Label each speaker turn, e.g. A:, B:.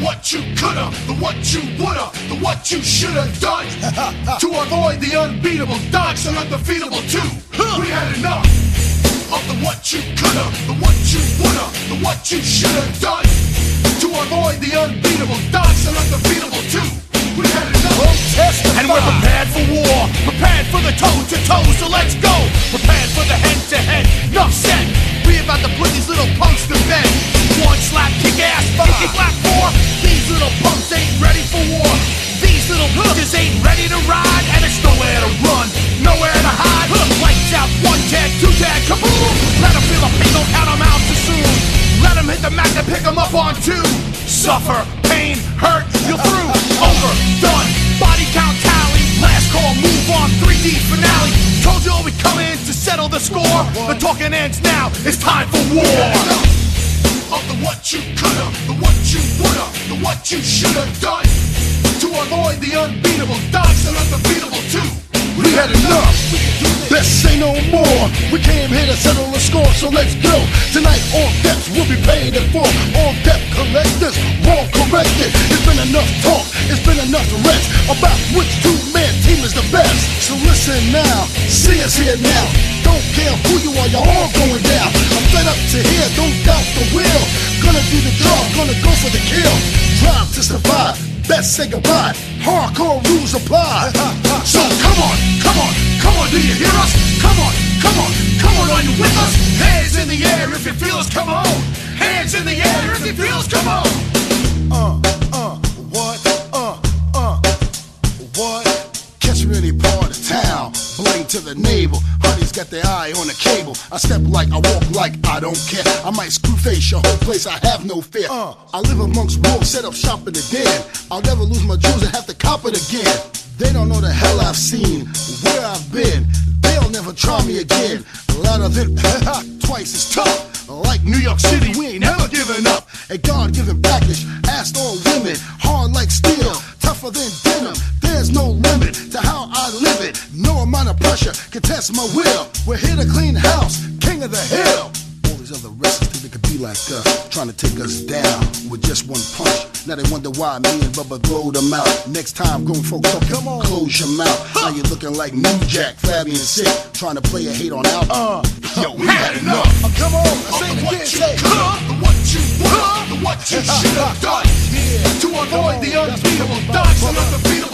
A: what you coulda, the what you woulda, the what you shoulda done. To avoid the unbeatable, dodge the undefeatable too. We had enough of the what you coulda, the what you woulda, the what you shoulda done. To avoid the unbeatable, dodge the undefeatable too. We had enough. And we're prepared for war, prepared for the toe-to-toe, so let's go. Prepared for the head-to-head, enough said. We about to put these little punks to bed. One slap, kick ass, funky black four. These little punks ain't ready for war. These little bitches ain't ready to ride. And there's nowhere to run, nowhere to hide. Lights out, one tag, two tag, kaboom. Let them feel the pain, don't count them out too soon. Let them hit the mat and pick them up on two. Suffer, pain, hurt, you're through, over, done. Body count tally, last call, move on, 3D finale. Told you we come in to settle the score. The talking ends now, it's time for war. Of the what you coulda, the what you woulda, the what you shoulda done. To avoid the unbeatable, dodge the undefeatable too.
B: We had enough, let's say no more. We came here to settle the score, so let's go. Tonight all debts will be paid in full. All debt collectors, wrong corrected. It's been enough talk, it's been enough rest about which two-man team is the best. So listen now, see us here now. Don't care who you are, you're all going down. I'm fed up to here, don't doubt the will. Gonna do the job, gonna go for the kill. Drive to survive, best say goodbye. Hardcore rules apply.
A: So come on, come on, come on, do you hear us? Come on, come on, come on, are you with us? Hands in the air if you feel us, come on. Hands in the air if you feel us, come on.
B: What? Catch me any part of town, blame to the navel. Honey's got their eye on the cable. I step like, I walk like, I don't care. I might screw face your whole place, I have no fear. I live amongst wolves, set up shop in the den. I'll never lose my jewels and have to cop it again. They don't know the hell I've seen, where I've been. They'll never try me again. Louder than twice as tough. Like New York City, we ain't never giving up. A God-given package, asked all women. Hard like steel, tougher than denim. There's no limit to how I live it. No amount of pressure can test my will. We're here to clean house, king of the hill. All these other wrestlers think they could be like us, trying to take us down with just one punch. Now they wonder why me and Bubba blowed them out. Next time, grown folks up, come on, close your mouth. Now you're looking like New Jack, flabby and sick, trying to play a hate on out.
A: Yo, we had enough.
B: Come on, say it again, say
A: the what you woulda, the what you shoulda done. To avoid the unbeatable, dodge the undefeatable.